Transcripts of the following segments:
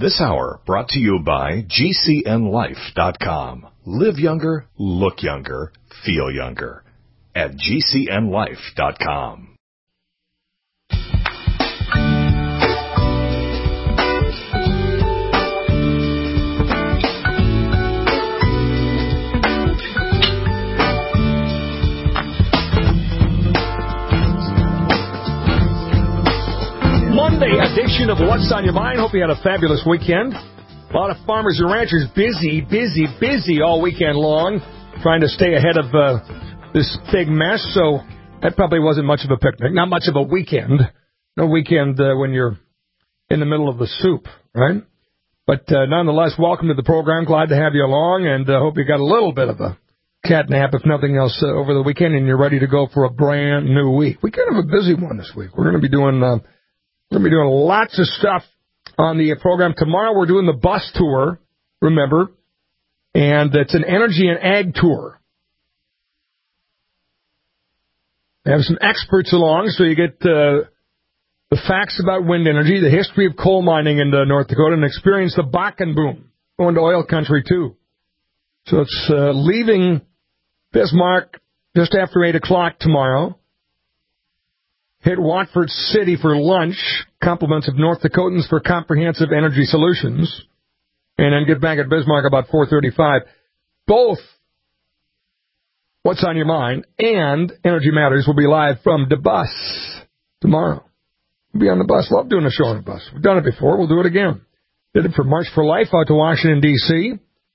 This hour brought to you by GCNLife.com. Live younger, look younger, feel younger. At GCNLife.com. Monday edition of What's on Your Mind. Hope you had a fabulous weekend. A lot of farmers and ranchers busy all weekend long trying to stay ahead of this big mess. So that probably wasn't much of a picnic, not much of a weekend. No weekend when you're in the middle of the soup, right? But nonetheless, welcome to the program. Glad to have you along, and hope you got a little bit of a cat nap, if nothing else, over the weekend, and you're ready to go for a brand new week. We kind of have a busy one this week. We're going to be doing lots of stuff on the program. Tomorrow we're doing the bus tour, remember, and it's an energy and ag tour. They have some experts along, so you get the facts about wind energy, the history of coal mining in North Dakota, and experience the Bakken boom, going to oil country too. So it's leaving Bismarck just after 8 o'clock tomorrow. Hit Watford City for lunch, compliments of North Dakotans for Comprehensive Energy Solutions, and then get back at Bismarck about 4:35. Both What's on Your Mind and Energy Matters will be live from the bus tomorrow. We'll be on the bus. Love doing a show on the bus. We've done it before. We'll do it again. Did it for March for Life out to Washington, D.C.,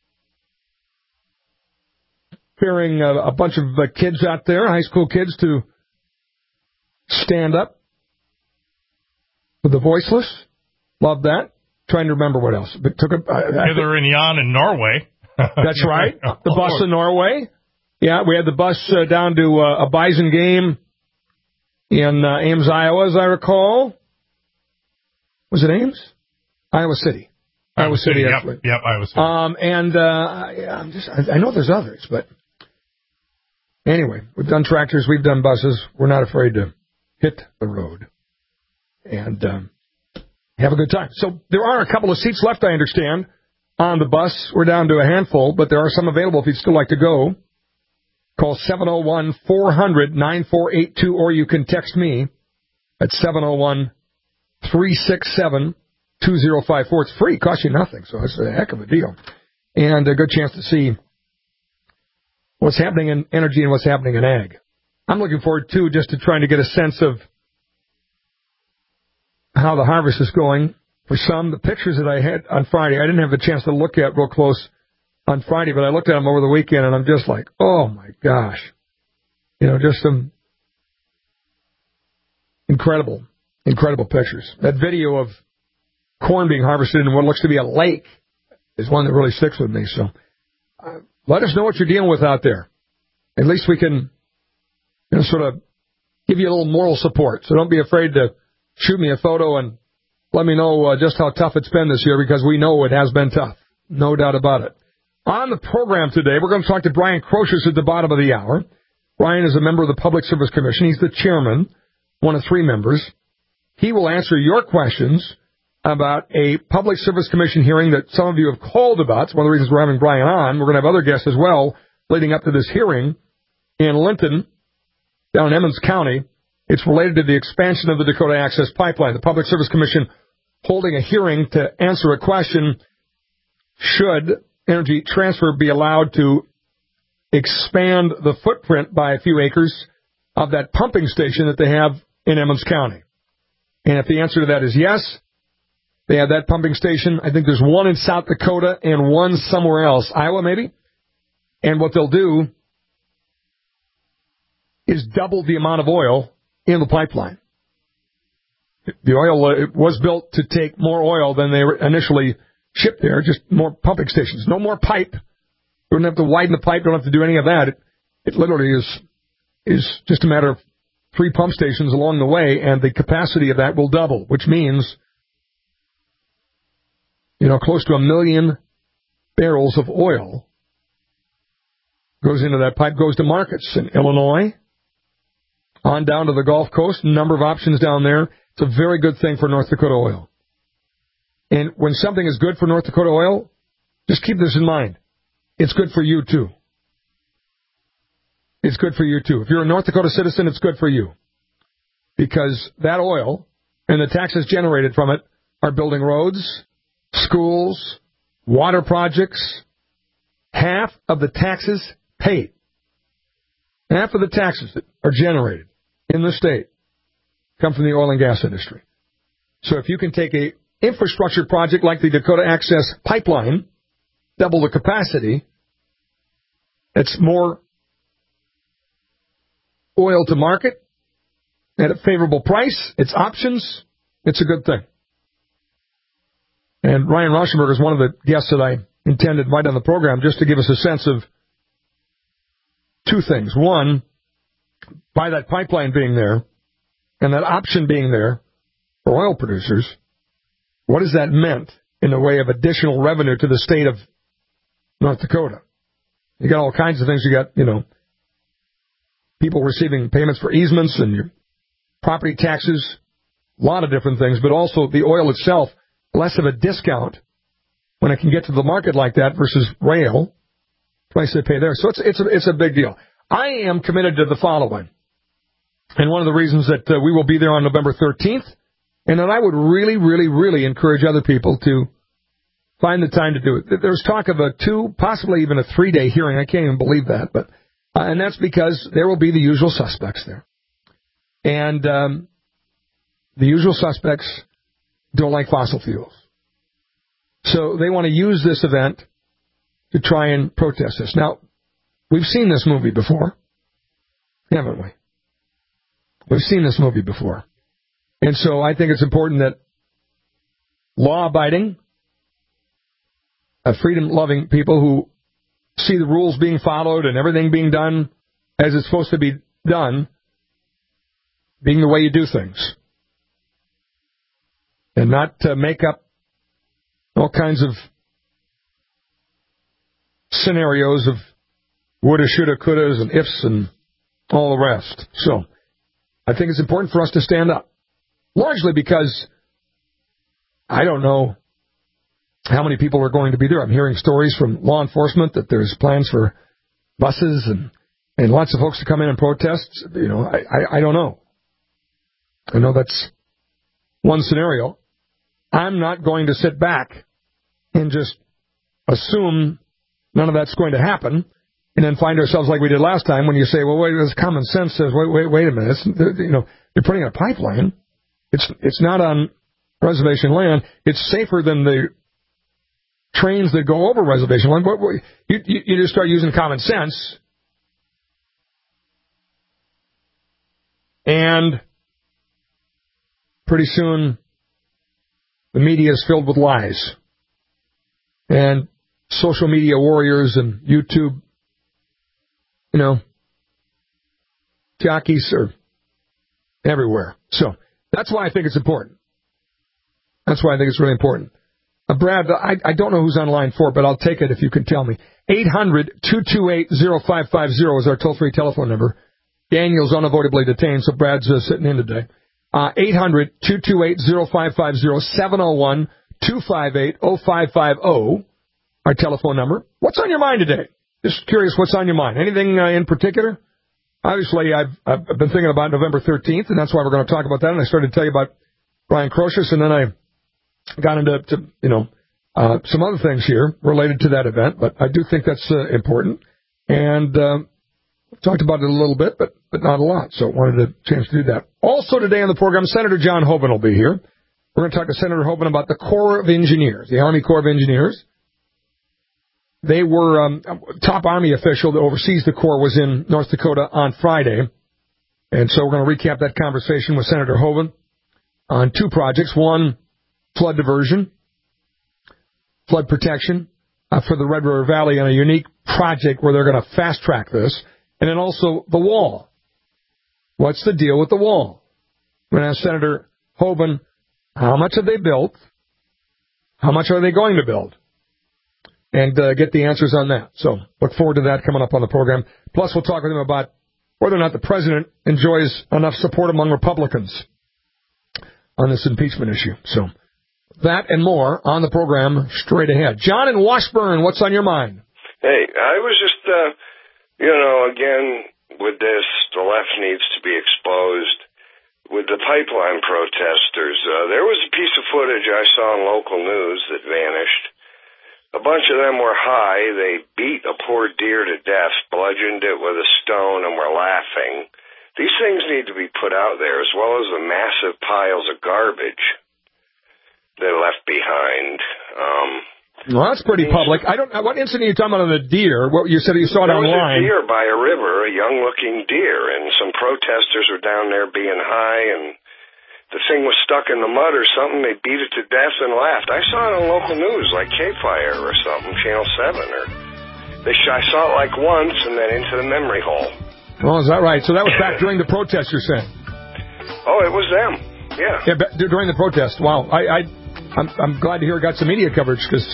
hearing a bunch of kids out there, high school kids, to stand up for the voiceless. Love that. Trying to remember what else. But Hither and Yon in Norway. That's right. The bus in Norway. Yeah, we had the bus down to a Bison game in Ames, Iowa, as I recall. Was it Ames? Iowa City. Iowa City, actually. Yep, Iowa City. I know there's others, but anyway, we've done tractors, we've done buses. We're not afraid to hit the road and have a good time. So there are a couple of seats left, I understand, on the bus. We're down to a handful, but there are some available if you'd still like to go. Call 701-400-9482, or you can text me at 701-367-2054. It's free, costs you nothing, so it's a heck of a deal. And a good chance to see what's happening in energy and what's happening in ag. I'm looking forward, too, just to trying to get a sense of how the harvest is going. For some, the pictures that I had on Friday, I didn't have a chance to look at real close on Friday, but I looked at them over the weekend, and I'm just like, oh, my gosh. Just some incredible pictures. That video of corn being harvested in what looks to be a lake is one that really sticks with me. So let us know what you're dealing with out there. At least we can sort of give you a little moral support. So don't be afraid to shoot me a photo and let me know just how tough it's been this year, because we know it has been tough. No doubt about it. On the program today, we're going to talk to Brian Crozius at the bottom of the hour. Brian is a member of the Public Service Commission. He's the chairman, one of 3 members. He will answer your questions about a Public Service Commission hearing that some of you have called about. It's one of the reasons we're having Brian on. We're going to have other guests as well leading up to this hearing in Linton, down in Emmons County. It's related to the expansion of the Dakota Access Pipeline. The Public Service Commission holding a hearing to answer a question, should Energy Transfer be allowed to expand the footprint by a few acres of that pumping station that they have in Emmons County? And if the answer to that is yes, they have that pumping station. I think there's one in South Dakota and one somewhere else, Iowa maybe. And what they'll do is double the amount of oil in the pipeline. The oil was built to take more oil than they initially shipped there, just more pumping stations. No more pipe. You don't have to widen the pipe, don't have to do any of that. It literally is just a matter of 3 pump stations along the way, and the capacity of that will double, which means, close to 1 million barrels of oil goes into that pipe, goes to markets in Illinois, on down to the Gulf Coast, a number of options down there. It's a very good thing for North Dakota oil. And when something is good for North Dakota oil, just keep this in mind. It's good for you, too. It's good for you, too. If you're a North Dakota citizen, it's good for you. Because that oil and the taxes generated from it are building roads, schools, water projects. Half of the taxes paid, half of the taxes that are generated in the state come from the oil and gas industry. So if you can take a infrastructure project like the Dakota Access Pipeline, double the capacity, it's more oil to market at a favorable price, it's options, it's a good thing. And Ryan Rauschenberg is one of the guests that I intend to invite on the program just to give us a sense of two things. One, by that pipeline being there and that option being there for oil producers, what has that meant in the way of additional revenue to the state of North Dakota? You got all kinds of things. You got, people receiving payments for easements and your property taxes, a lot of different things, but also the oil itself, less of a discount when it can get to the market like that versus rail, price they pay there. So it's a big deal. I am committed to the following. And one of the reasons that we will be there on November 13th, and that I would really, really, really encourage other people to find the time to do it. There's talk of a 2, possibly even a 3-day hearing. I can't even believe that. But and that's because there will be the usual suspects there. And the usual suspects don't like fossil fuels. So they want to use this event to try and protest this. Now, we've seen this movie before, haven't we? We've seen this movie before. And so I think it's important that law-abiding, freedom-loving people who see the rules being followed and everything being done as it's supposed to be done, being the way you do things, and not make up all kinds of scenarios of woulda, shoulda, couldas, and ifs, and all the rest. So I think it's important for us to stand up, largely because I don't know how many people are going to be there. I'm hearing stories from law enforcement that there's plans for buses and lots of folks to come in and protest. I don't know. I know that's one scenario. I'm not going to sit back and just assume none of that's going to happen and then find ourselves like we did last time when you say, well, wait, this common sense says, wait a minute. They're putting in a pipeline. It's not on reservation land. It's safer than the trains that go over reservation land. You just start using common sense. And pretty soon the media is filled with lies. And social media warriors and YouTube, jockeys are everywhere. So that's why I think it's important. That's why I think it's really important. Brad, I don't know who's on line 4, but I'll take it if you can tell me. 800-228-0550 is our toll-free telephone number. Daniel's unavoidably detained, so Brad's sitting in today. 800-228-0550, 701-258-0550, our telephone number. What's on your mind today? Just curious what's on your mind. Anything in particular? Obviously, I've been thinking about November 13th, and that's why we're going to talk about that. And I started to tell you about Brian Crozius, and then I got into some other things here related to that event. But I do think that's important. And we've talked about it a little bit, but not a lot. So I wanted a chance to do that. Also today on the program, Senator John Hoeven will be here. We're going to talk to Senator Hoeven about the Corps of Engineers, the Army Corps of Engineers. They were top Army official that oversees the Corps was in North Dakota on Friday. And so we're going to recap that conversation with Senator Hoeven on 2 projects. One, flood diversion, flood protection for the Red River Valley on a unique project where they're going to fast-track this. And then also the wall. What's the deal with the wall? We're going to ask Senator Hoeven, how much have they built? How much are they going to build? And get the answers on that. So look forward to that coming up on the program. Plus, we'll talk with him about whether or not the president enjoys enough support among Republicans on this impeachment issue. So that and more on the program straight ahead. John in Washburn, what's on your mind? Hey, I was just, again, with this, the left needs to be exposed. With the pipeline protesters, there was a piece of footage I saw on local news that vanished. A bunch of them were high. They beat a poor deer to death, bludgeoned it with a stone, and were laughing. These things need to be put out there, as well as the massive piles of garbage they left behind. Well, that's pretty public. I don't. What incident are you talking about on the deer? What you said you saw it online? There was a deer by a river, a young-looking deer, and some protesters were down there being high, and the thing was stuck in the mud or something. They beat it to death and laughed. I saw it on local news, like K-Fire or something, Channel 7. I saw it like once and then into the memory hole. Well, is that right? So that was back during the protest, you're saying? Oh, it was them. Yeah. Yeah, during the protest. Wow. I'm glad to hear it got some media coverage because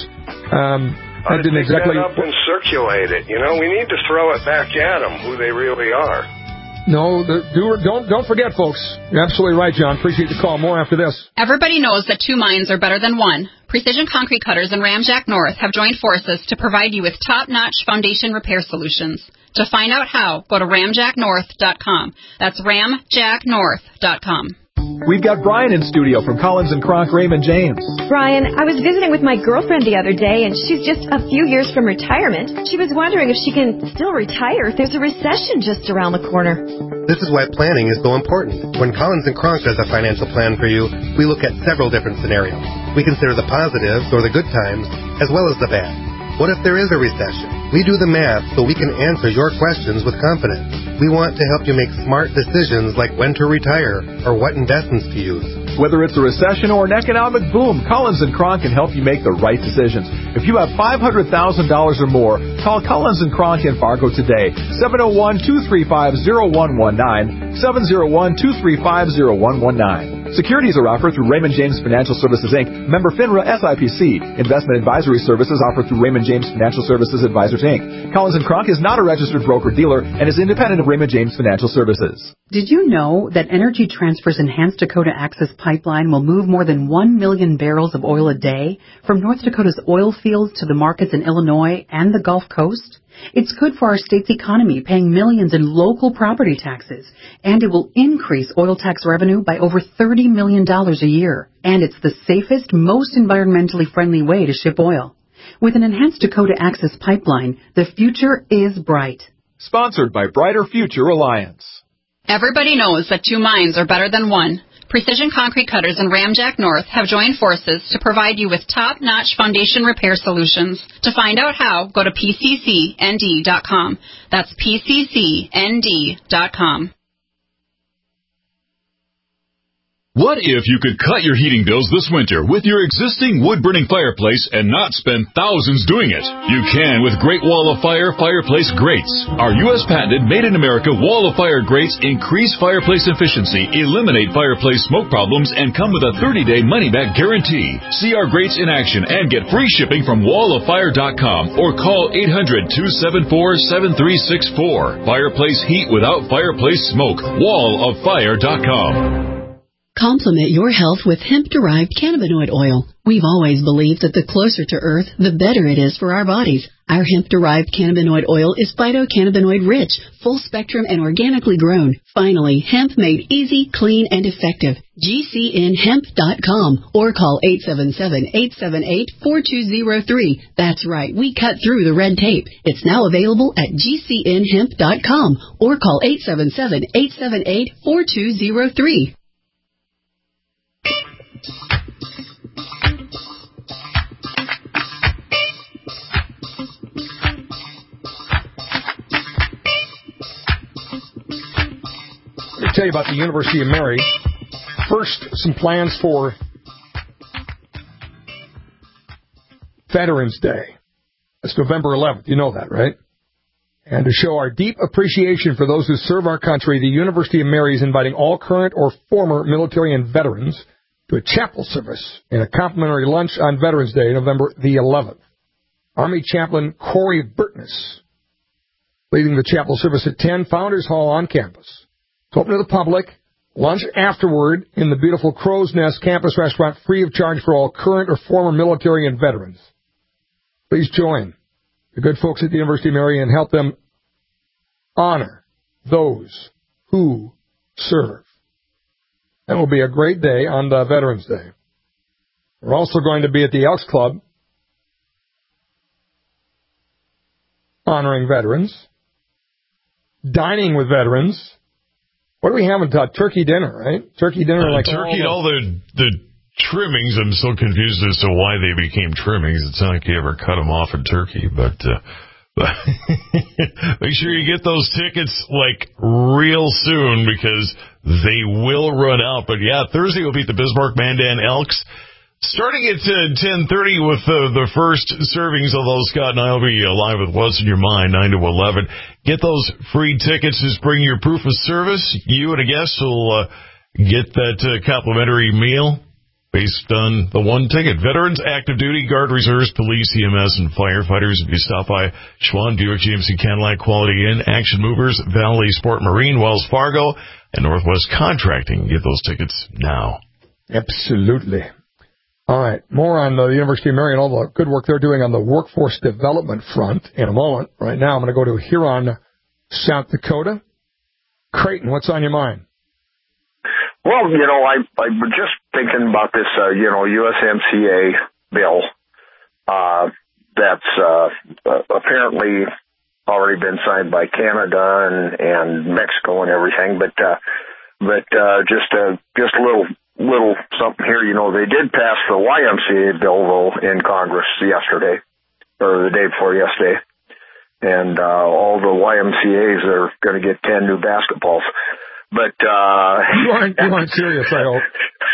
I didn't exactly. Pick that up and circulate it. We need to throw it back at them, who they really are. No, don't forget, folks. You're absolutely right, John. Appreciate the call. More after this. Everybody knows that two minds are better than one. Precision Concrete Cutters and Ramjack North have joined forces to provide you with top-notch foundation repair solutions. To find out how, go to ramjacknorth.com. That's ramjacknorth.com. We've got Brian in studio from Collins & Kronk Raymond James. Brian, I was visiting with my girlfriend the other day, and she's just a few years from retirement. She was wondering if she can still retire if there's a recession just around the corner. This is why planning is so important. When Collins & Kronk does a financial plan for you, we look at several different scenarios. We consider the positives or the good times as well as the bad. What if there is a recession? We do the math so we can answer your questions with confidence. We want to help you make smart decisions like when to retire or what investments to use. Whether it's a recession or an economic boom, Collins & Kronk can help you make the right decisions. If you have $500,000 or more, call Collins & Kronk in Fargo today. 701-235-0119, 701-235-0119. Securities are offered through Raymond James Financial Services, Inc., member FINRA SIPC. Investment advisory services offered through Raymond James Financial Services Advisors, Inc. Collins & Kronk is not a registered broker-dealer and is independent of Raymond James Financial Services. Did you know that Energy Transfer's Enhanced Dakota Access Pipeline will move more than 1 million barrels of oil a day from North Dakota's oil fields to the markets in Illinois and the Gulf Coast? It's good for our state's economy, paying millions in local property taxes, and it will increase oil tax revenue by over $30 million a year. And it's the safest, most environmentally friendly way to ship oil. With an Enhanced Dakota Access Pipeline, the future is bright. Sponsored by Brighter Future Alliance. Everybody knows that two minds are better than one. Precision Concrete Cutters and Ramjack North have joined forces to provide you with top-notch foundation repair solutions. To find out how, go to pccnd.com. That's pccnd.com. What if you could cut your heating bills this winter with your existing wood-burning fireplace and not spend thousands doing it? You can with Great Wall of Fire fireplace grates. Our U.S. patented made-in-America Wall of Fire grates increase fireplace efficiency, eliminate fireplace smoke problems, and come with a 30-day money-back guarantee. See our grates in action and get free shipping from walloffire.com or call 800-274-7364. Fireplace heat without fireplace smoke. walloffire.com. Complement your health with hemp-derived cannabinoid oil. We've always believed that the closer to Earth, the better it is for our bodies. Our hemp-derived cannabinoid oil is phytocannabinoid-rich, full-spectrum, and organically grown. Finally, hemp made easy, clean, and effective. GCNhemp.com or call 877-878-4203. That's right, we cut through the red tape. It's now available at GCNhemp.com or call 877-878-4203. Let me tell you about the University of Mary. First, some plans for Veterans Day. It's November 11th. You know that, right? And to show our deep appreciation for those who serve our country, the University of Mary is inviting all current or former military and veterans to a chapel service and a complimentary lunch on Veterans Day, November the 11th. Army Chaplain Corey Burtness leading the chapel service at 10 Founders Hall on campus. It's open to the public. Lunch afterward in the beautiful Crow's Nest Campus Restaurant, free of charge for all current or former military and veterans. Please join the good folks at the University of Marion and help them honor those who serve. That will be a great day on Veterans Day. We're also going to be at the Elks Club honoring veterans, dining with veterans. What do we have? Turkey dinner, right? Turkey dinner, like turkey and all the trimmings. I'm so confused as to why they became trimmings. It's not like you ever cut them off in turkey, but make sure you get those tickets like real soon because they will run out. But yeah, Thursday will be at the Bismarck Mandan Elks. Starting at 10:30 with the first servings, although Scott and I will be live with What's in Your Mind, 9 to 11. Get those free tickets. Just bring your proof of service. You and a guest will get that complimentary meal based on the one ticket. Veterans, active duty, Guard, Reserves, Police, EMS, and firefighters. If you stop by Schwann, Buick, GMC, Cadillac, Quality Inn, Action Movers, Valley Sport Marine, Wells Fargo, and Northwest Contracting. Get those tickets now. Absolutely. All right, more on the University of Marion, all the good work they're doing on the workforce development front in a moment. Right now, I'm going to go to Huron, South Dakota. Creighton, what's on your mind? Well, I was just thinking about this, USMCA bill that's apparently already been signed by Canada and Mexico and everything, but just a little something here. They did pass the YMCA bill, though, in Congress yesterday, or the day before yesterday. And all the YMCAs are going to get 10 new basketballs. But you aren't serious, I hope.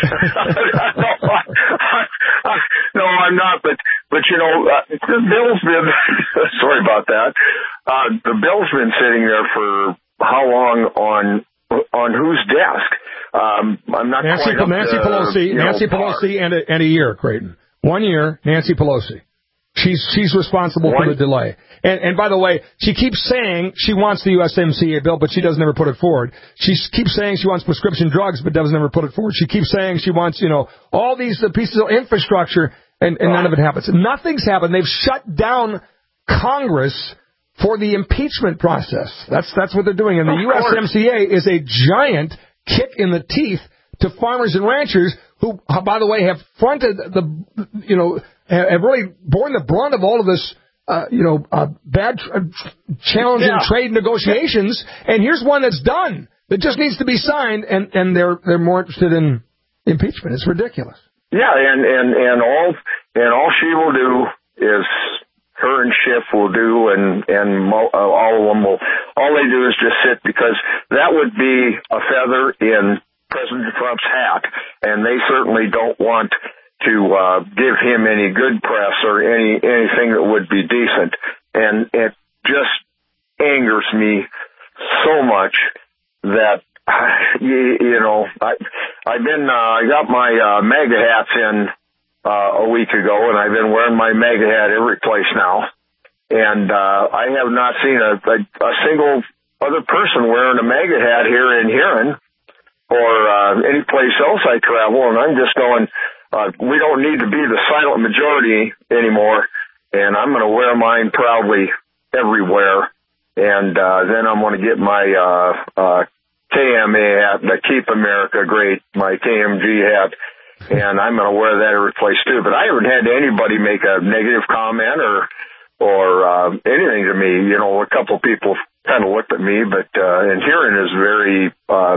No, I'm not. But the bill's been sorry about that. The bill's been sitting there for how long on whose desk? I'm not Nancy Pelosi and a year, Creighton. 1 year, Nancy Pelosi. She's responsible for the delay. And by the way, she keeps saying she wants the USMCA bill, but she doesn't ever put it forward. She keeps saying she wants prescription drugs, but doesn't ever put it forward. She keeps saying she wants, all these pieces of infrastructure, and none of it happens. Nothing's happened. They've shut down Congress for the impeachment process. That's what they're doing. And the USMCA is a giant kick in the teeth to farmers and ranchers who, by the way, have fronted have really borne the brunt of all of this, bad challenging trade negotiations. And here's one that's done that just needs to be signed, and they're more interested in impeachment. It's ridiculous. Yeah, and all she will do is her and Schiff will do, and all of them will. All they do is just sit, because that would be a feather in President Trump's hat, and they certainly don't want to give him any good press or anything that would be decent. And it just angers me so much that I got my MAGA hats in a week ago, and I've been wearing my MAGA hat every place now, and I have not seen a single other person wearing a MAGA hat here in Huron or any place else I travel, and I'm just going, we don't need to be the silent majority anymore, and I'm going to wear mine proudly everywhere, and then I'm going to get my KMA hat, the Keep America Great, my KMG hat, and I'm going to wear that every place too. But I haven't had anybody make a negative comment or anything to me. A couple of people kind of looked at me, but and Huron is very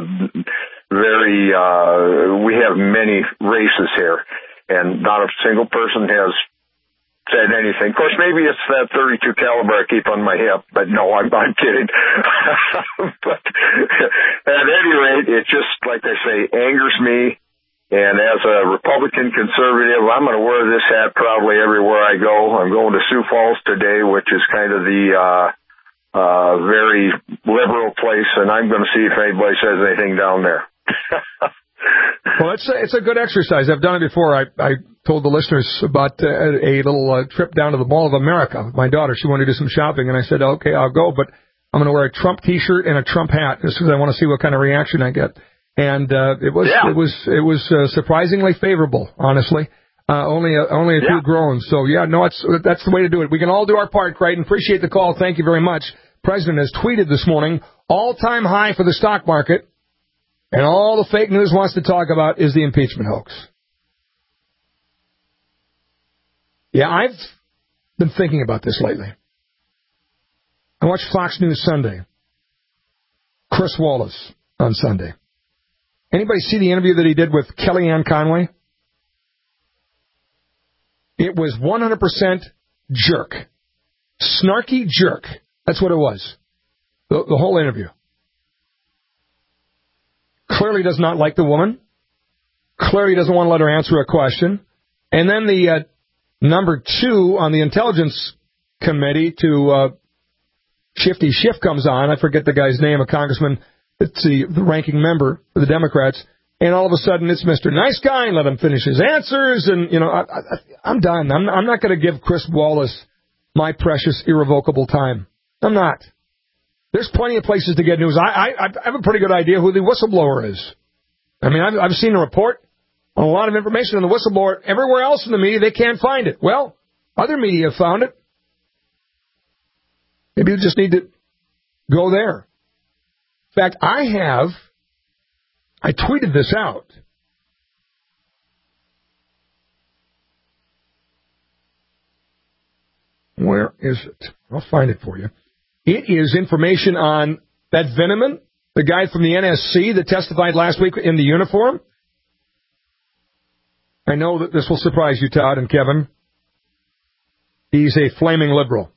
we have many races here, and not a single person has said anything. Of course, maybe it's that 32 caliber I keep on my hip, but no, I'm kidding. But at any rate, it just, like I say, angers me. And as a Republican conservative, I'm going to wear this hat proudly everywhere I go. I'm going to Sioux Falls today, which is kind of the very liberal place, and I'm going to see if anybody says anything down there. Well, it's a good exercise. I've done it before. I told the listeners about a little trip down to the Mall of America with my daughter. She wanted to do some shopping, and I said, okay, I'll go, but I'm going to wear a Trump T-shirt and a Trump hat just because I want to see what kind of reaction I get. And it was surprisingly favorable, honestly. Only a few groans. So, that's the way to do it. We can all do our part, Creighton. Appreciate the call. Thank you very much. President has tweeted this morning, all-time high for the stock market, and all the fake news wants to talk about is the impeachment hoax. Yeah, I've been thinking about this lately. I watched Fox News Sunday. Chris Wallace on Sunday. Anybody see the interview that he did with Kellyanne Conway? It was 100% jerk. Snarky jerk. That's what it was. The whole interview. Clearly does not like the woman. Clearly doesn't want to let her answer a question. And then the number 2 on the Intelligence Committee to Shifty Schiff comes on. I forget the guy's name, a congressman. It's the ranking member for the Democrats. And all of a sudden, it's Mr. Nice Guy, and let him finish his answers. And, I'm done. I'm not going to give Chris Wallace my precious, irrevocable time. I'm not. There's plenty of places to get news. I have a pretty good idea who the whistleblower is. I mean, I've seen a report on a lot of information on the whistleblower. Everywhere else in the media, they can't find it. Well, other media have found it. Maybe you just need to go there. In fact, I tweeted this out. Where is it? I'll find it for you. It is information on that Veneman, the guy from the NSC that testified last week in the uniform. I know that this will surprise you, Todd and Kevin. He's a flaming liberal.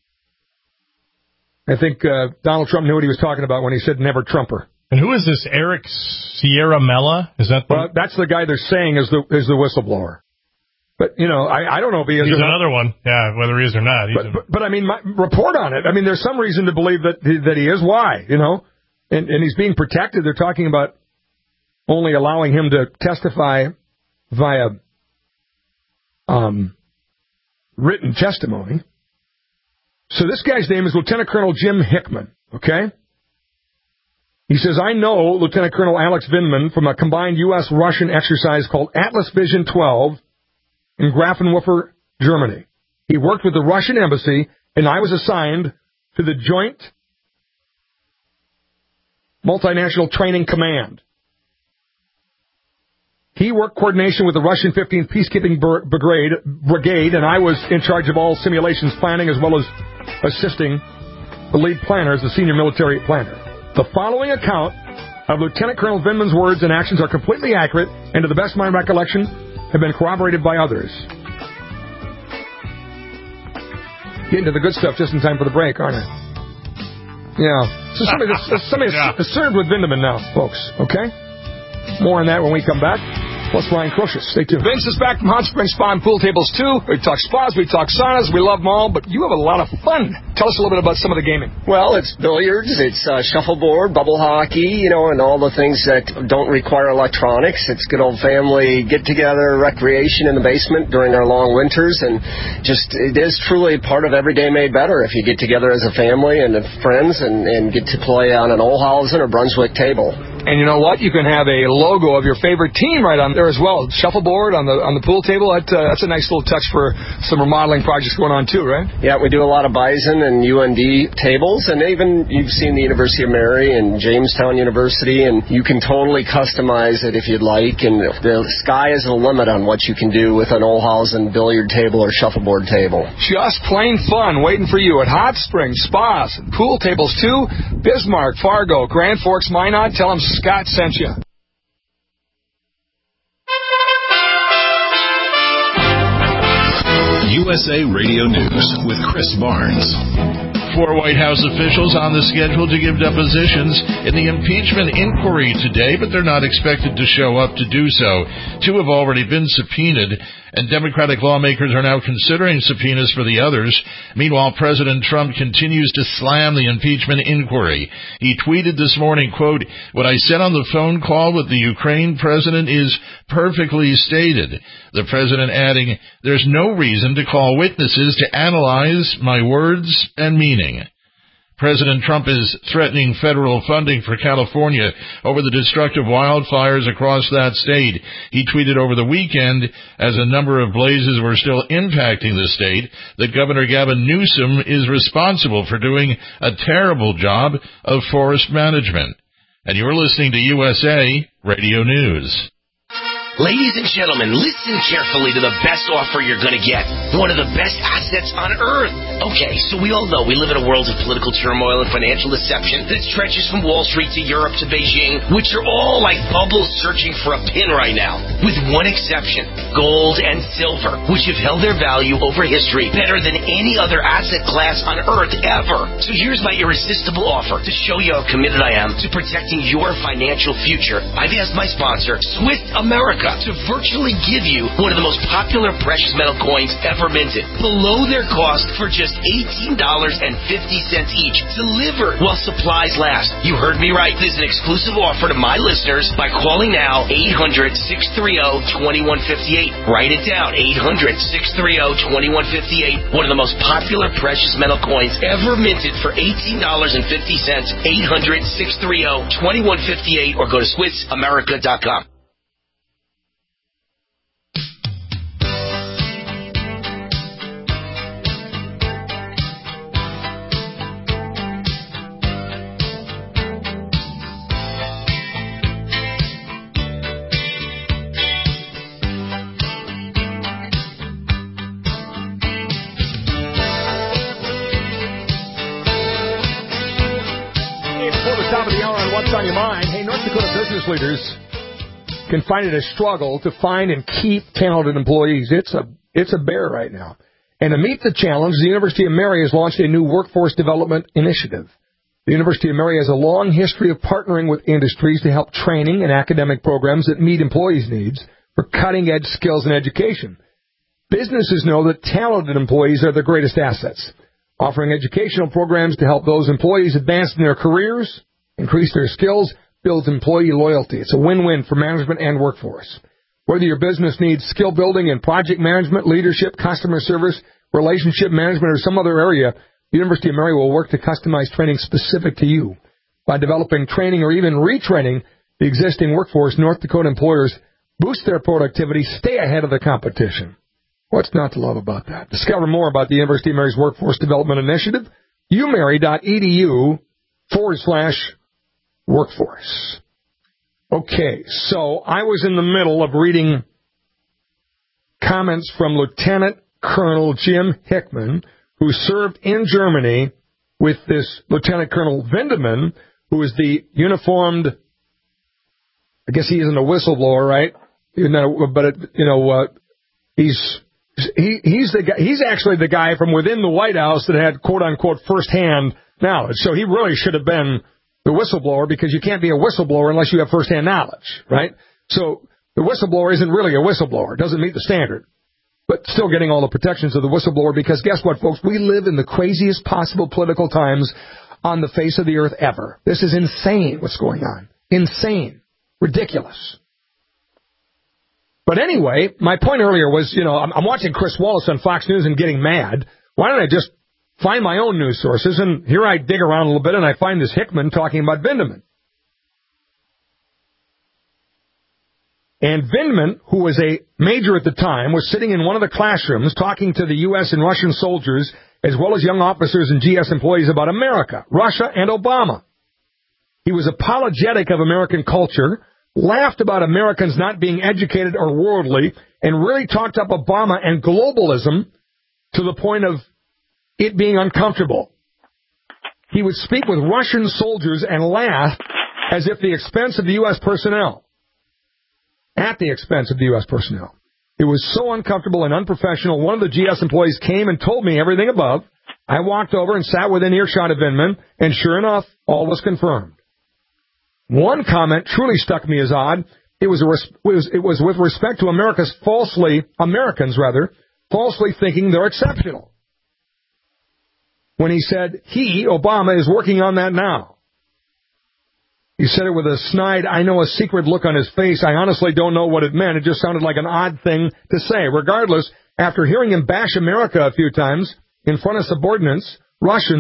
I think Donald Trump knew what he was talking about when he said never Trumper. And who is this Eric Sierra Mella? Is that Well, that's the guy they're saying is the whistleblower. But, I don't know if he is. He's another one. Yeah, whether he is or not. But I mean, report on it. I mean, there's some reason to believe that he is. Why, And he's being protected. They're talking about only allowing him to testify via written testimony. So this guy's name is Lieutenant Colonel Jim Hickman, okay? He says, I know Lieutenant Colonel Alex Vindman from a combined U.S.-Russian exercise called Atlas Vision 12 in Grafenwöhr, Germany. He worked with the Russian embassy, and I was assigned to the Joint Multinational Training Command. He worked coordination with the Russian 15th Peacekeeping Brigade, and I was in charge of all simulations planning as well as assisting the lead planner as the senior military planner. The following account of Lieutenant Colonel Vindman's words and actions are completely accurate and, to the best of my recollection, have been corroborated by others. Getting to the good stuff just in time for the break, aren't I? Yeah. So somebody that's served with Vindman now, folks, okay? More on that when we come back. Plus Brian Crocious. Stay tuned. Vince is back from Hot Springs Spa and Pool Tables, too. We talk spas, we talk saunas, we love them all, but you have a lot of fun. Tell us a little bit about some of the gaming. Well, it's billiards, it's shuffleboard, bubble hockey, and all the things that don't require electronics. It's good old family get-together recreation in the basement during our long winters, and it is truly part of Every Day Made Better if you get together as a family and friends and get to play on an Olhausen or Brunswick table. And you know what? You can have a logo of your favorite team right on there as well. Shuffleboard on the pool table. That's a nice little touch for some remodeling projects going on too, right? Yeah, we do a lot of Bison and UND tables, and even you've seen the University of Mary and Jamestown University, and you can totally customize it if you'd like. And the sky is the limit on what you can do with an Olhausen billiard table or shuffleboard table. Just plain fun waiting for you at Hot Springs Spas and Pool Tables too. Bismarck, Fargo, Grand Forks, Minot. Tell them Scott sent you. USA Radio News with Chris Barnes. 4 White House officials on the schedule to give depositions in the impeachment inquiry today, but they're not expected to show up to do so. 2 have already been subpoenaed, and Democratic lawmakers are now considering subpoenas for the others. Meanwhile, President Trump continues to slam the impeachment inquiry. He tweeted this morning, quote, "What I said on the phone call with the Ukraine president is perfectly stated." The president adding, "There's no reason to call witnesses to analyze my words and meaning." President Trump is threatening federal funding for California over the destructive wildfires across that state. He tweeted over the weekend, as a number of blazes were still impacting the state, that Governor Gavin Newsom is responsible for doing a terrible job of forest management. And you're listening to USA Radio News. Ladies and gentlemen, listen carefully to the best offer you're going to get. One of the best assets on earth. Okay, so we all know we live in a world of political turmoil and financial deception that stretches from Wall Street to Europe to Beijing, which are all like bubbles searching for a pin right now. With one exception, gold and silver, which have held their value over history better than any other asset class on earth ever. So here's my irresistible offer to show you how committed I am to protecting your financial future. I've asked my sponsor, Swiss America, to virtually give you one of the most popular precious metal coins ever minted, below their cost for just $18.50 each, delivered while supplies last. You heard me right. This is an exclusive offer to my listeners by calling now 800-630-2158. Write it down, 800-630-2158. One of the most popular precious metal coins ever minted for $18.50, 800-630-2158, or go to SwissAmerica.com. On your mind. Hey, North Dakota business leaders can find it a struggle to find and keep talented employees. It's a bear right now. And to meet the challenge, the University of Mary has launched a new workforce development initiative. The University of Mary has a long history of partnering with industries to help training and academic programs that meet employees' needs for cutting-edge skills and education. Businesses know that talented employees are their greatest assets. Offering educational programs to help those employees advance in their careers, increase their skills, builds employee loyalty. It's a win-win for management and workforce. Whether your business needs skill building in project management, leadership, customer service, relationship management, or some other area, the University of Mary will work to customize training specific to you. By developing training or even retraining the existing workforce, North Dakota employers boost their productivity, stay ahead of the competition. What's not to love about that? Discover more about the University of Mary's Workforce Development Initiative, umary.edu/workforce. Okay, so I was in the middle of reading comments from Lieutenant Colonel Jim Hickman, who served in Germany with this Lieutenant Colonel Vindeman, who is the uniformed, I guess he isn't a whistleblower, right? He's the guy, he's actually the guy from within the White House that had quote-unquote first-hand knowledge. So he really should have been the whistleblower, because you can't be a whistleblower unless you have first-hand knowledge, right? So the whistleblower isn't really a whistleblower. It doesn't meet the standard. But still getting all the protections of the whistleblower, because guess what, folks? We live in the craziest possible political times on the face of the earth ever. This is insane what's going on. Insane. Ridiculous. But anyway, my point earlier was, I'm watching Chris Wallace on Fox News and getting mad. Why don't I just find my own news sources? And here I dig around a little bit and I find this Hickman talking about Vindeman. And Vindeman, who was a major at the time, was sitting in one of the classrooms talking to the U.S. and Russian soldiers, as well as young officers and GS employees, about America, Russia, and Obama. He was apologetic of American culture, laughed about Americans not being educated or worldly, and really talked up Obama and globalism to the point of it being uncomfortable. He would speak with Russian soldiers and laugh as if the expense of the U.S. personnel. At the expense of the U.S. personnel. It was so uncomfortable and unprofessional. One of the GS employees came and told me everything above. I walked over and sat within earshot of Vindeman, and sure enough, all was confirmed. One comment truly struck me as odd. It was with respect to Americans falsely thinking they're exceptional. When he said, Obama, is working on that now. He said it with a snide, I know a secret look on his face. I honestly don't know what it meant. It just sounded like an odd thing to say. Regardless, after hearing him bash America a few times in front of subordinates, Russians,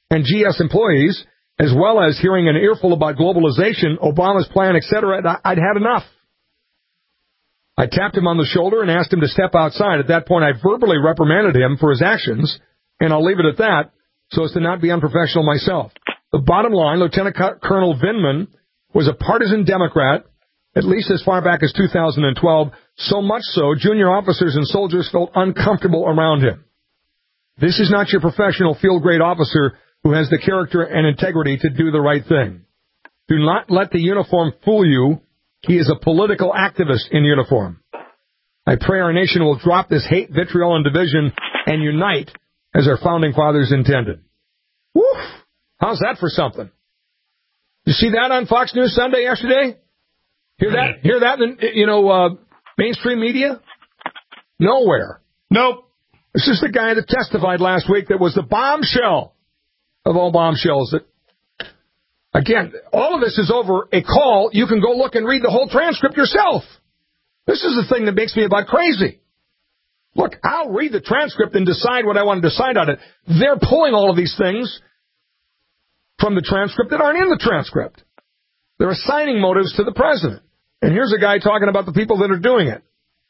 and GS employees, as well as hearing an earful about globalization, Obama's plan, etc., I'd had enough. I tapped him on the shoulder and asked him to step outside. At that point, I verbally reprimanded him for his actions, and I'll leave it at that, so as to not be unprofessional myself. The bottom line, Lieutenant Colonel Vindman was a partisan Democrat, at least as far back as 2012, so much so junior officers and soldiers felt uncomfortable around him. This is not your professional field-grade officer who has the character and integrity to do the right thing. Do not let the uniform fool you. He is a political activist in uniform. I pray our nation will drop this hate, vitriol, and division and unite as our founding fathers intended. Woo! How's that for something? You see that on Fox News Sunday yesterday? Hear that in, mainstream media? Nowhere. Nope. This is the guy that testified last week that was the bombshell of all bombshells. That, again, all of this is over a call. You can go look and read the whole transcript yourself. This is the thing that makes me about crazy. Look, I'll read the transcript and decide what I want to decide on it. They're pulling all of these things from the transcript that aren't in the transcript. They're assigning motives to the president. And here's a guy talking about the people that are doing it.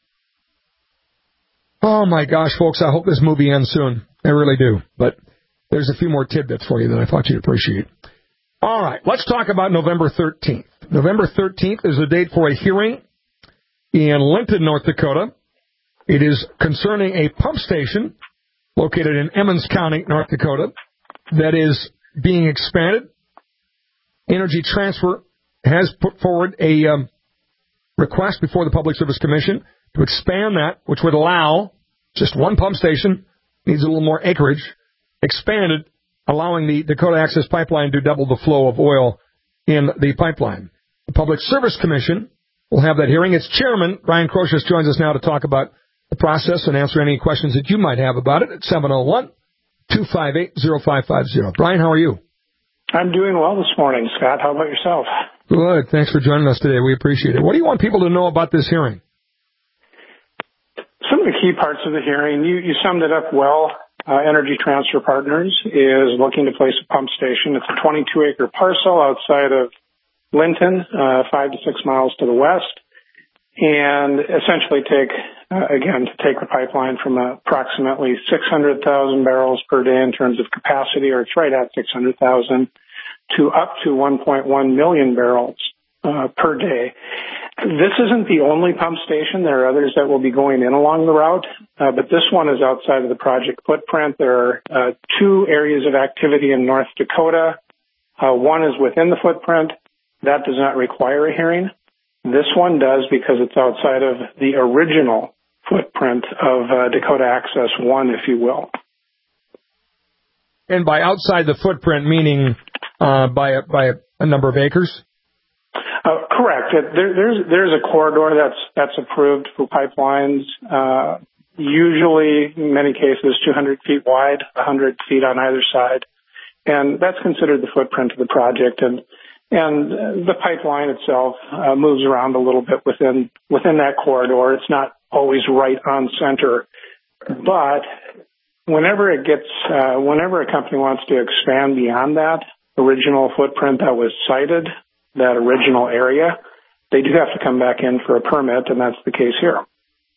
Oh, my gosh, folks, I hope this movie ends soon. I really do. But there's a few more tidbits for you that I thought you'd appreciate. All right, let's talk about November 13th. November 13th is the date for a hearing in Linton, North Dakota. It is concerning a pump station located in Emmons County, North Dakota, that is being expanded. Energy Transfer has put forward a request before the Public Service Commission to expand that, which would allow just one pump station, needs a little more acreage, expanded, allowing the Dakota Access Pipeline to double the flow of oil in the pipeline. The Public Service Commission will have that hearing. Its chairman, Brian Crozius, joins us now to talk about the process and answer any questions that you might have about it at 701-258-0550. Brian, how are you? I'm doing well this morning, Scott. How about yourself? Good. Thanks for joining us today. We appreciate it. What do you want people to know about this hearing? Some of the key parts of the hearing, you summed it up well. Energy Transfer Partners is looking to place a pump station. It's a 22-acre parcel outside of Linton, 5 to 6 miles to the west, and essentially take the pipeline from approximately 600,000 barrels per day in terms of capacity, or it's right at 600,000, to up to 1.1 million barrels per day. This isn't the only pump station. There are others that will be going in along the route, but this one is outside of the project footprint. There are two areas of activity in North Dakota. One is within the footprint. That does not require a hearing. This one does because it's outside of the original footprint of Dakota Access 1, if you will. And by outside the footprint, meaning by a number of acres? Correct. There's a corridor that's approved for pipelines, usually, in many cases, 200 feet wide, 100 feet on either side. And that's considered the footprint of the project. And the pipeline itself moves around a little bit within that corridor. It's not always right on center. But whenever a company wants to expand beyond that original footprint that was cited, that original area, they do have to come back in for a permit, and that's the case here.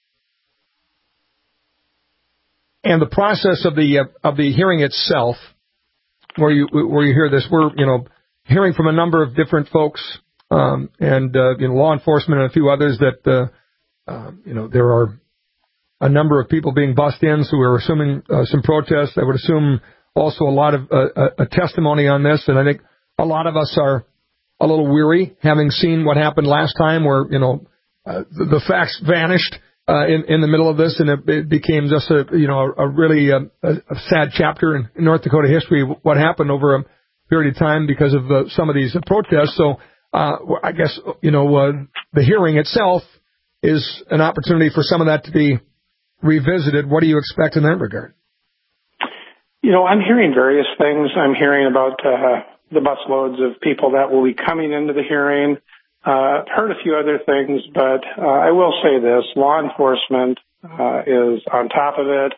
And the process of the hearing itself, where you hear this, we're hearing from a number of different folks, and law enforcement and a few others that there are a number of people being bussed in, so we're assuming some protests. I would assume also a lot of a testimony on this, and I think a lot of us are a little weary, having seen what happened last time, where the facts vanished in the middle of this, and it became just a really sad chapter in North Dakota history. What happened over a period of time because of some of these protests. So I guess the hearing itself is an opportunity for some of that to be revisited. What do you expect in that regard? I'm hearing various things. I'm hearing about the busloads of people that will be coming into the hearing. I've heard a few other things, but I will say this. Law enforcement is on top of it.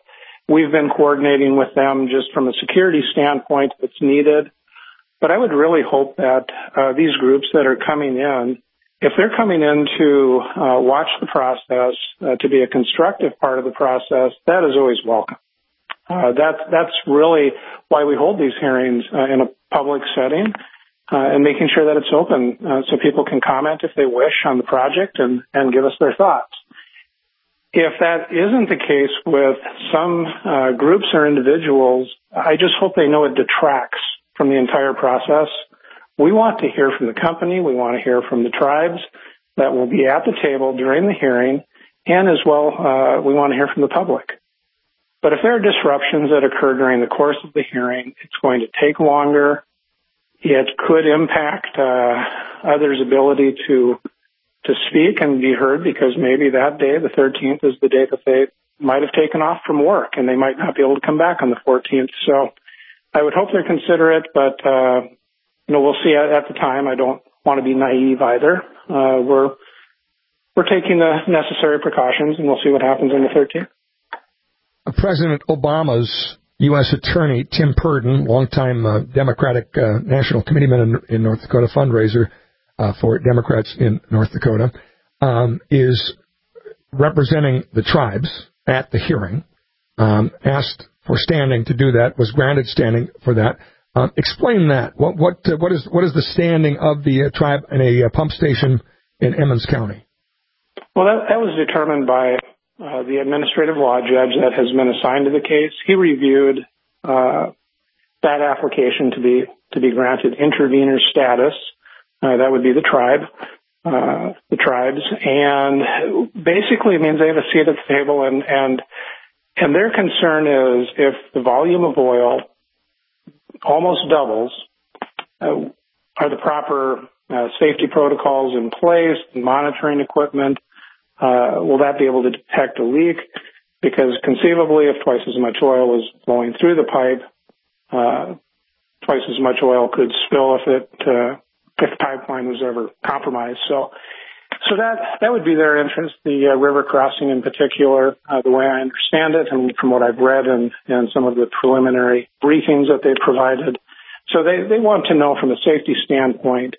We've been coordinating with them just from a security standpoint if it's needed. But I would really hope that these groups that are coming in, if they're coming in to watch the process, to be a constructive part of the process, that is always welcome. That's really why we hold these hearings in a public setting, and making sure that it's open so people can comment if they wish on the project and give us their thoughts. If that isn't the case with some groups or individuals, I just hope they know it detracts from the entire process. We want to hear from the company. We want to hear from the tribes that will be at the table during the hearing, and as well, we want to hear from the public. But if there are disruptions that occur during the course of the hearing, it's going to take longer. It could impact others' ability to speak and be heard, because maybe that day, the 13th, is the day that they might have taken off from work and they might not be able to come back on the 14th. So I would hope they're considerate, but we'll see at the time. I don't want to be naive either. We're taking the necessary precautions, and we'll see what happens on the 13th. President Obama's U.S. Attorney, Tim Purdon, longtime Democratic National Committeeman in North Dakota, fundraiser for Democrats in North Dakota, is representing the tribes at the hearing, asked for standing to do that, was granted standing for that. Explain that. What is the standing of the tribe in a pump station in Emmons County? Well, that was determined by the administrative law judge that has been assigned to the case. He reviewed that application to be granted intervener status. That would be the tribes, and basically it means they have a seat at the table. And their concern is if the volume of oil almost doubles, are the proper safety protocols in place, monitoring equipment? Will that be able to detect a leak? Because conceivably, if twice as much oil was flowing through the pipe, twice as much oil could spill if the pipeline was ever compromised. So that would be their interest, the river crossing in particular, the way I understand it, and from what I've read and some of the preliminary briefings that they've provided. So they want to know from a safety standpoint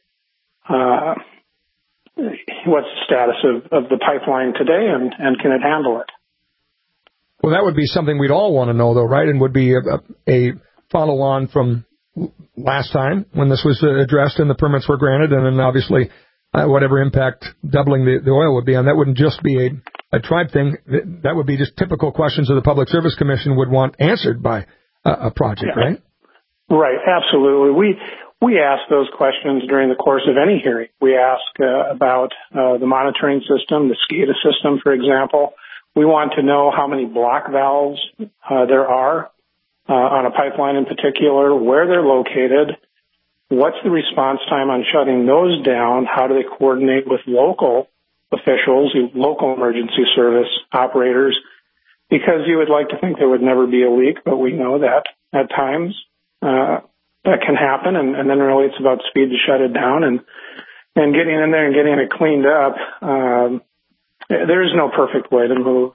what's the status of the pipeline today, and can it handle it? Well, that would be something we'd all want to know, though, right? And would be a follow-on from last time when this was addressed and the permits were granted, and then obviously whatever impact doubling the oil would be on. That wouldn't just be a tribe thing. That would be just typical questions that the Public Service Commission would want answered by a project, yeah. Right? Right, absolutely. We ask those questions during the course of any hearing. We ask about the monitoring system, the SCADA system, for example. We want to know how many block valves there are on a pipeline in particular, where they're located, what's the response time on shutting those down, how do they coordinate with local officials, local emergency service operators, because you would like to think there would never be a leak, but we know that at times that can happen, and then really it's about speed to shut it down and getting in there and getting it cleaned up. There is no perfect way to move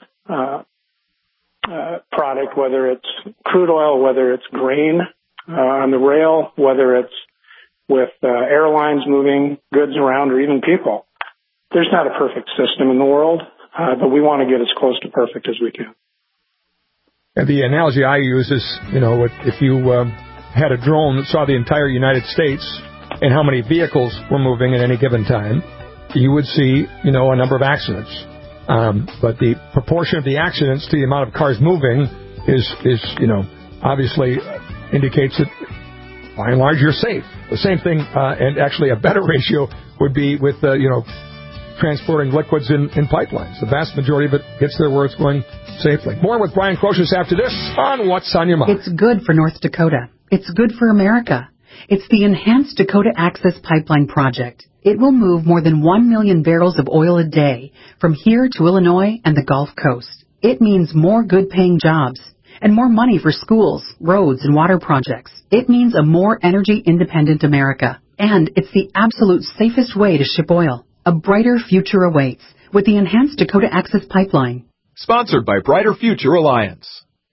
product, whether it's crude oil, whether it's grain on the rail, whether it's with airlines moving goods around, or even people. There's not a perfect system in the world, but we want to get as close to perfect as we can. And the analogy I use is, if you had a drone that saw the entire United States and how many vehicles were moving at any given time, you would see, a number of accidents. But the proportion of the accidents to the amount of cars moving is obviously indicates that by and large you're safe. The same thing, and actually a better ratio would be with, transporting liquids in pipelines. The vast majority of it gets there where it's going safely. More with Brian Crozius after this on What's on Your Mind. It's good for North Dakota. It's good for America. It's the Enhanced Dakota Access Pipeline Project. It will move more than 1 million barrels of oil a day from here to Illinois and the Gulf Coast. It means more good-paying jobs and more money for schools, roads, and water projects. It means a more energy-independent America. And it's the absolute safest way to ship oil. A brighter future awaits with the Enhanced Dakota Access Pipeline. Sponsored by Brighter Future Alliance.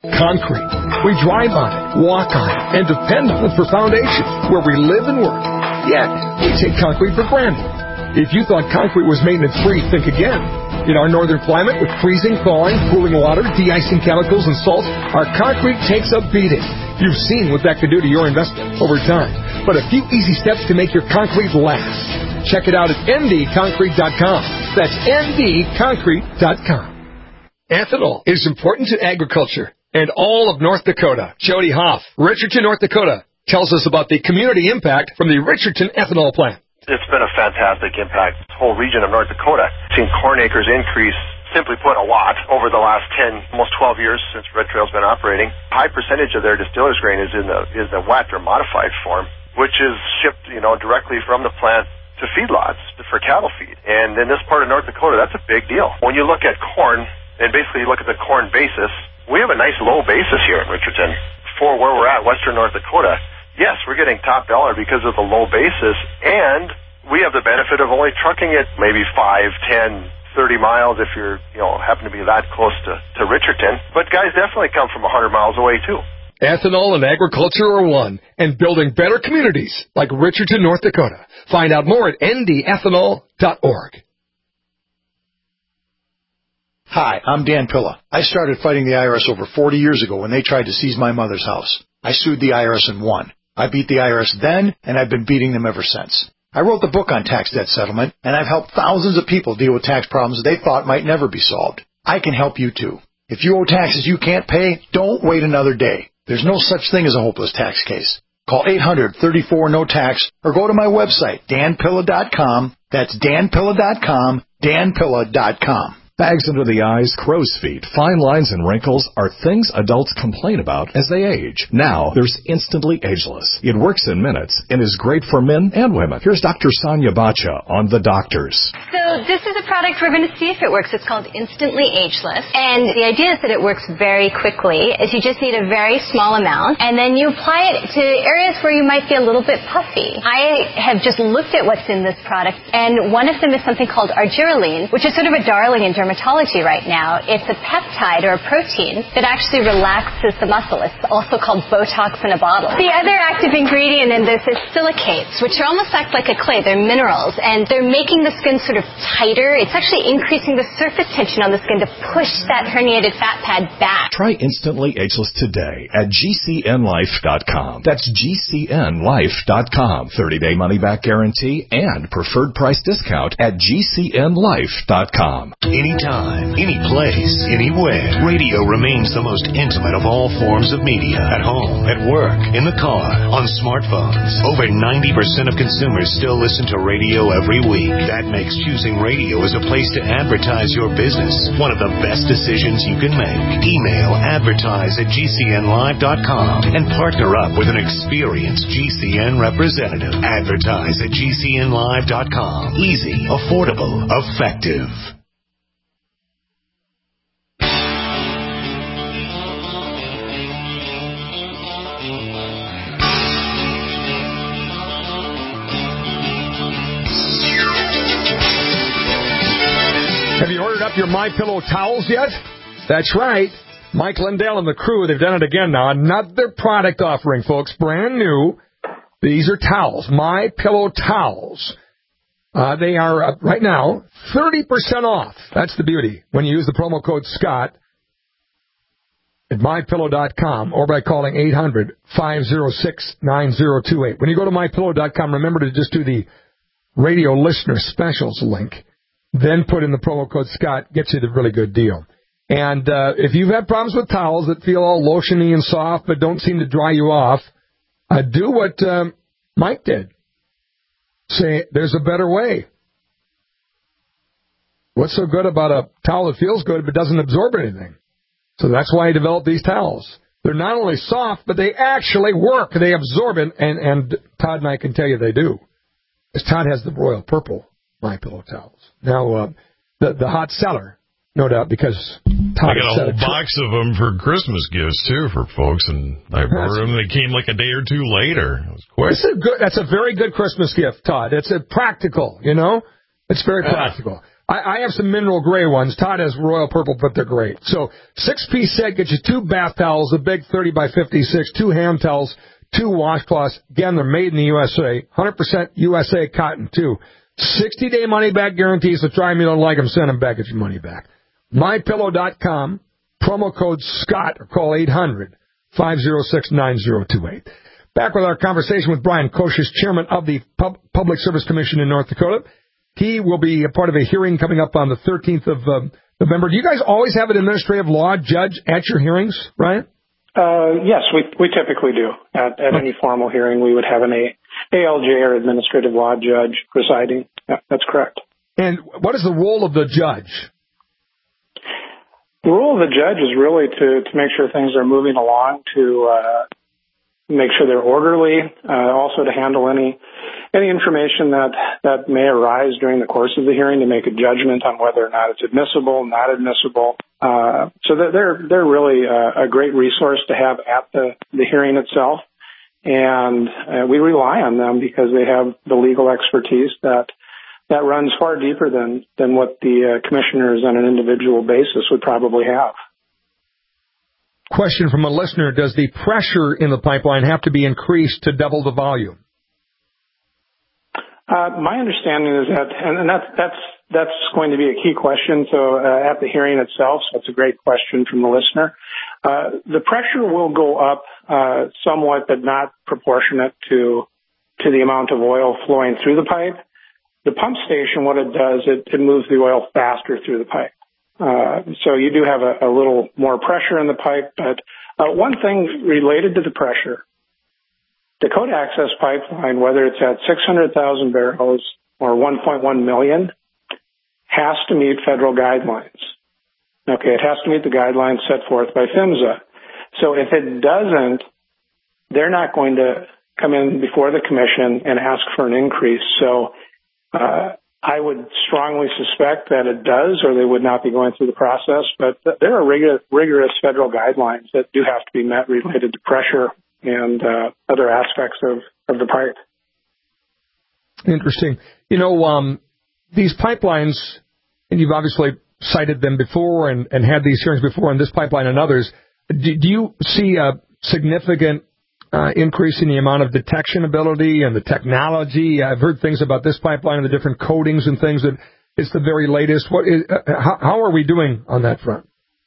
Concrete. We drive on it, walk on it, and depend on it for foundation, where we live and work. Yet, we take concrete for granted. If you thought concrete was maintenance-free, think again. In our northern climate, with freezing, thawing, cooling water, de-icing chemicals, and salts, our concrete takes a beating. You've seen what that could do to your investment over time. But a few easy steps to make your concrete last. Check it out at ndconcrete.com. That's ndconcrete.com. Ethanol is important to agriculture and all of North Dakota. Jody Hoff, Richardson, North Dakota, tells us about the community impact from the Richardson ethanol plant. It's been a fantastic impact. The whole region of North Dakota, seen corn acres increase, simply put, a lot over the last 10, almost 12 years since Red Trail's been operating. A high percentage of their distiller's grain is in the wet or modified form, which is shipped, directly from the plant to feedlots for cattle feed. And in this part of North Dakota, that's a big deal. When you look at corn, and basically you look at the corn basis, we have a nice low basis here in Richardson for where we're at, western North Dakota. Yes, we're getting top dollar because of the low basis, and we have the benefit of only trucking it maybe 5, 10, 30 miles if you're, happen to be that close to Richardson. But guys definitely come from 100 miles away too. Ethanol and agriculture are one, and building better communities like Richardson, North Dakota. Find out more at ndethanol.org. Hi, I'm Dan Pilla. I started fighting the IRS over 40 years ago when they tried to seize my mother's house. I sued the IRS and won. I beat the IRS then, and I've been beating them ever since. I wrote the book on tax debt settlement, and I've helped thousands of people deal with tax problems they thought might never be solved. I can help you too. If you owe taxes you can't pay, don't wait another day. There's no such thing as a hopeless tax case. Call 800-34-NO-TAX or go to my website, danpilla.com. That's danpilla.com, danpilla.com. Bags under the eyes, crow's feet, fine lines, and wrinkles are things adults complain about as they age. Now, there's Instantly Ageless. It works in minutes and is great for men and women. Here's Dr. Sonia Bacha on The Doctors. So this is a product we're going to see if it works. It's called Instantly Ageless. And the idea is that it works very quickly. Is you just need a very small amount, and then you apply it to areas where you might be a little bit puffy. I have just looked at what's in this product, and one of them is something called argireline, which is sort of a darling in dermatology right now. It's a peptide or a protein that actually relaxes the muscle. It's also called Botox in a bottle. The other active ingredient in this is silicates, which almost act like a clay. They're minerals, and they're making the skin sort of tighter. It's actually increasing the surface tension on the skin to push that herniated fat pad back. Try Instantly Ageless today at GCNlife.com. That's GCNlife.com. 30-day money-back guarantee and preferred price discount at GCNlife.com. Anytime, any place, anywhere. Radio remains the most intimate of all forms of media. At home, at work, in the car, on smartphones. Over 90% of consumers still listen to radio every week. That makes choosing radio as a place to advertise your business one of the best decisions you can make. Email advertise@gcnlive.com and partner up with an experienced GCN representative. Advertise@gcnlive.com. Easy, affordable, effective. Have you ordered up your MyPillow towels yet? That's right. Mike Lindell and the crew, they've done it again now. Another product offering, folks, brand new. These are towels, MyPillow towels. They are, right now, 30% off. That's the beauty. When you use the promo code SCOTT at MyPillow.com or by calling 800-506-9028. When you go to MyPillow.com, remember to just do the radio listener specials link. Then put in the promo code SCOTT, gets you the really good deal. And if you've had problems with towels that feel all lotiony and soft but don't seem to dry you off, do what Mike did. Say, there's a better way. What's so good about a towel that feels good but doesn't absorb anything? So that's why he developed these towels. They're not only soft, but they actually work. They absorb it, and Todd and I can tell you they do. Because Todd has the royal purple MyPillow towels. Now, the hot seller, no doubt, because Todd I got a whole box of them for Christmas gifts, too, for folks, and I ordered them. They came like a day or two later. It was quick. That's a very good Christmas gift, Todd. It's practical, you know? It's very practical. I have some mineral gray ones. Todd has royal purple, but they're great. So 6-piece set gets you 2 bath towels, a big 30 by 56, 2 hand towels, 2 washcloths. Again, they're made in the USA. 100% USA cotton, too. 60-day money-back guarantee, so try them. You don't like them, send them back, get your money back. MyPillow.com, promo code SCOTT, or call 800-506-9028. Back with our conversation with Brian Koshish, chairman of the Public Service Commission in North Dakota. He will be a part of a hearing coming up on the 13th of November. Do you guys always have an administrative law judge at your hearings, Brian? Yes, we typically do. At any formal hearing, we would have an ALJ or administrative law judge presiding. Yeah, that's correct. And what is the role of the judge? The role of the judge is really to make sure things are moving along, to make sure they're orderly, also to handle any information that may arise during the course of the hearing, to make a judgment on whether or not it's admissible, not admissible. So they're really a great resource to have at the hearing itself. And we rely on them because they have the legal expertise that runs far deeper than what the commissioners on an individual basis would probably have. Question from a listener: does the pressure in the pipeline have to be increased to double the volume? My understanding is that, and that's going to be a key question. So at the hearing itself, so it's a great question from the listener. The pressure will go up somewhat, but not proportionate to the amount of oil flowing through the pipe. The pump station, what it does, it moves the oil faster through the pipe. So you do have a little more pressure in the pipe. But one thing related to the pressure, Dakota Access Pipeline, whether it's at 600,000 barrels or 1.1 million, has to meet federal guidelines. Okay, it has to meet the guidelines set forth by PHMSA. So if it doesn't, they're not going to come in before the commission and ask for an increase. So I would strongly suspect that it does, or they would not be going through the process. But there are rigorous federal guidelines that do have to be met related to pressure and other aspects of the pipe. Interesting. You know, these pipelines, and you've obviously cited them before and had these hearings before on this pipeline and others. Do you see a significant increase in the amount of detection ability and the technology? I've heard things about this pipeline and the different coatings and things that it's the very latest. How are we doing on that front?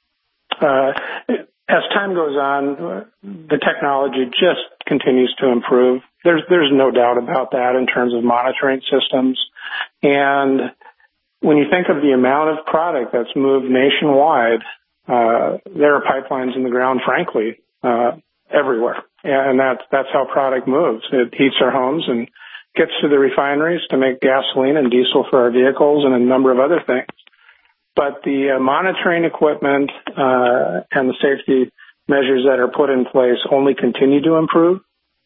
As time goes on, the technology just continues to improve. There's no doubt about that in terms of monitoring systems. And when you think of the amount of product that's moved nationwide, there are pipelines in the ground, frankly, everywhere. And that's how product moves. It heats our homes and gets to the refineries to make gasoline and diesel for our vehicles and a number of other things. But the monitoring equipment and the safety measures that are put in place only continue to improve.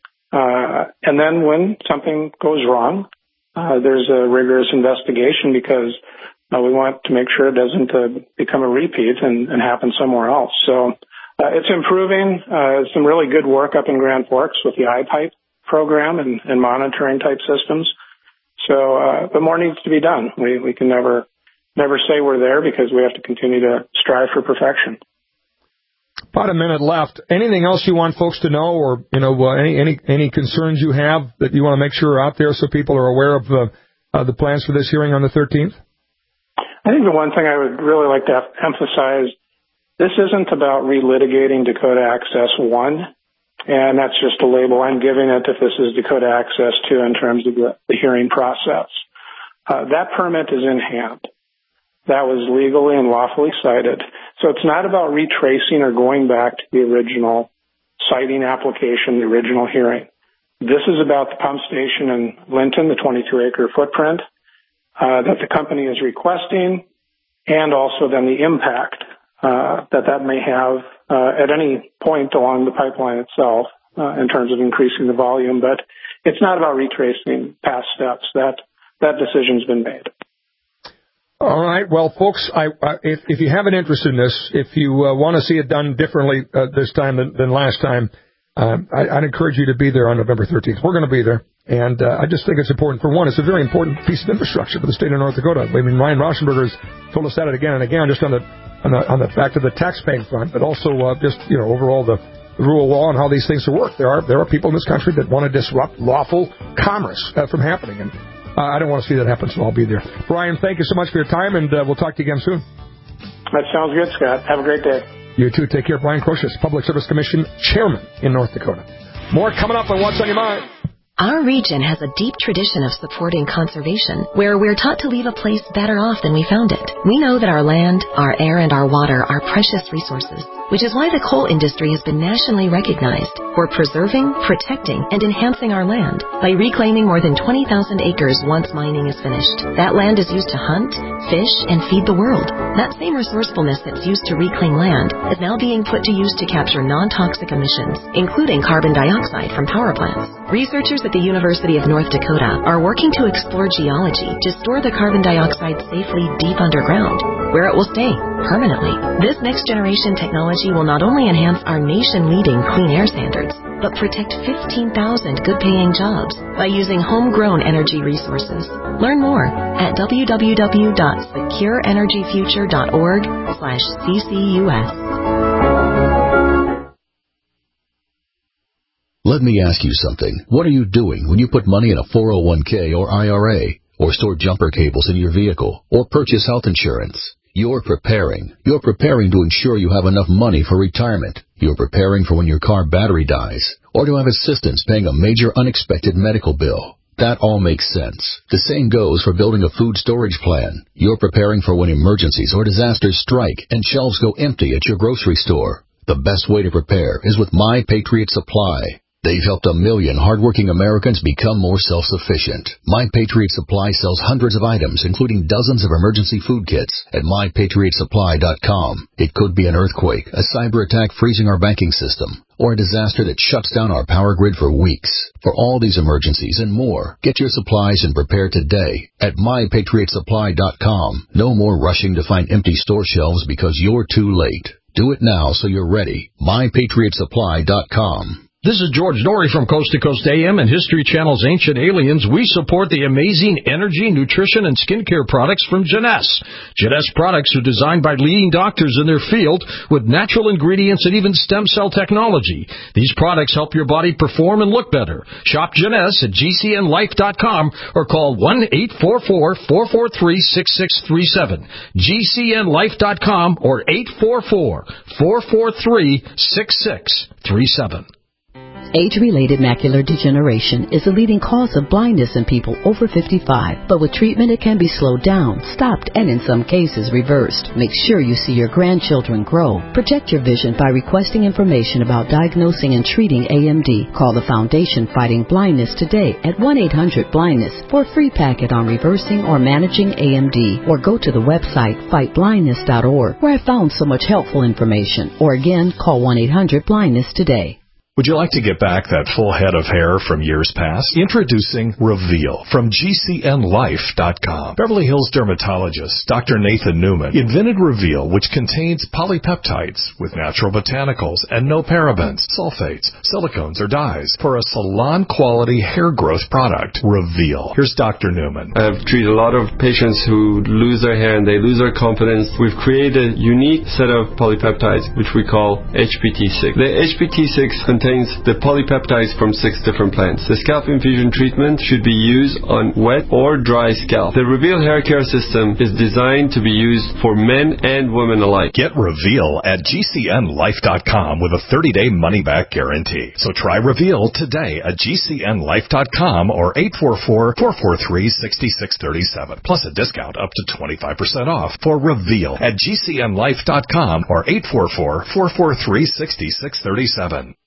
And then when something goes wrong, there's a rigorous investigation because we want to make sure it doesn't become a repeat and happen somewhere else. So it's improving. Some really good work up in Grand Forks with the iPipe program and monitoring type systems. So, but more needs to be done. We can never say we're there because we have to continue to strive for perfection. About a minute left. Anything else you want folks to know, or any concerns you have that you want to make sure are out there so people are aware of the plans for this hearing on the 13th? I think the one thing I would really like to emphasize, this isn't about relitigating Dakota Access 1, and that's just a label I'm giving it if this is Dakota Access 2 in terms of the hearing process. That permit is in hand. That was legally and lawfully cited. So it's not about retracing or going back to the original citing application, the original hearing. This is about the pump station in Linton, the 22-acre footprint that the company is requesting, and also then the impact that may have at any point along the pipeline itself in terms of increasing the volume. But it's not about retracing past steps. That decision's been made. All right. Well, folks, if you have an interest in this, if you want to see it done differently this time than last time, I'd encourage you to be there on November 13th. We're going to be there. And I just think it's important. For one, it's a very important piece of infrastructure for the state of North Dakota. I mean, Ryan Rauschenberger has told us that again and again, just on the fact of the tax-paying front, but also just, overall the rule of law and how these things work. There are people in this country that want to disrupt lawful commerce from happening. And I don't want to see that happen, so I'll be there. Brian, thank you so much for your time, and we'll talk to you again soon. That sounds good, Scott. Have a great day. You too. Take care. Brian Crocius, Public Service Commission Chairman in North Dakota. More coming up on What's on Your Mind. Our region has a deep tradition of supporting conservation, where we're taught to leave a place better off than we found it. We know that our land, our air, and our water are precious resources, which is why the coal industry has been nationally recognized for preserving, protecting, and enhancing our land by reclaiming more than 20,000 acres once mining is finished. That land is used to hunt, fish, and feed the world. That same resourcefulness that's used to reclaim land is now being put to use to capture non-toxic emissions, including carbon dioxide from power plants. Researchers at the University of North Dakota are working to explore geology to store the carbon dioxide safely deep underground, where it will stay permanently. This next-generation technology will not only enhance our nation-leading clean air standards, but protect 15,000 good-paying jobs by using homegrown energy resources. Learn more at www.secureenergyfuture.org/CCUS. Let me ask you something. What are you doing when you put money in a 401k or IRA, or store jumper cables in your vehicle, or purchase health insurance? You're preparing. You're preparing to ensure you have enough money for retirement. You're preparing for when your car battery dies, or to have assistance paying a major unexpected medical bill. That all makes sense. The same goes for building a food storage plan. You're preparing for when emergencies or disasters strike and shelves go empty at your grocery store. The best way to prepare is with My Patriot Supply. They've helped 1 million hardworking Americans become more self-sufficient. My Patriot Supply sells hundreds of items, including dozens of emergency food kits at MyPatriotSupply.com. It could be an earthquake, a cyber attack freezing our banking system, or a disaster that shuts down our power grid for weeks. For all these emergencies and more, get your supplies and prepare today at MyPatriotSupply.com. No more rushing to find empty store shelves because you're too late. Do it now so you're ready. MyPatriotSupply.com. This is George Norrie from Coast to Coast AM and History Channel's Ancient Aliens. We support the amazing energy, nutrition, and skincare products from Jeunesse. Jeunesse products are designed by leading doctors in their field with natural ingredients and even stem cell technology. These products help your body perform and look better. Shop Jeunesse at GCNlife.com or call 1-844-443-6637. GCNlife.com or 844-443-6637. Age-related macular degeneration is the leading cause of blindness in people over 55. But with treatment, it can be slowed down, stopped, and in some cases reversed. Make sure you see your grandchildren grow. Protect your vision by requesting information about diagnosing and treating AMD. Call the Foundation Fighting Blindness today at 1-800-BLINDNESS for a free packet on reversing or managing AMD. Or go to the website fightblindness.org, where I found so much helpful information. Or again, call 1-800-BLINDNESS today. Would you like to get back that full head of hair from years past? Introducing Reveal from GCNlife.com. Beverly Hills dermatologist Dr. Nathan Newman invented Reveal, which contains polypeptides with natural botanicals and no parabens, sulfates, silicones, or dyes for a salon-quality hair growth product. Reveal. Here's Dr. Newman. I've treated a lot of patients who lose their hair and they lose their confidence. We've created a unique set of polypeptides, which we call HPT6. The HPT6 contains the polypeptides from 6 different plants. The scalp infusion treatment should be used on wet or dry scalp. The Reveal hair care system is designed to be used for men and women alike. Get Reveal at GCNlife.com with a 30-day money-back guarantee. So try Reveal today at GCNlife.com or 844-443-6637. Plus a discount up to 25% off for Reveal at GCNlife.com or 844-443-6637.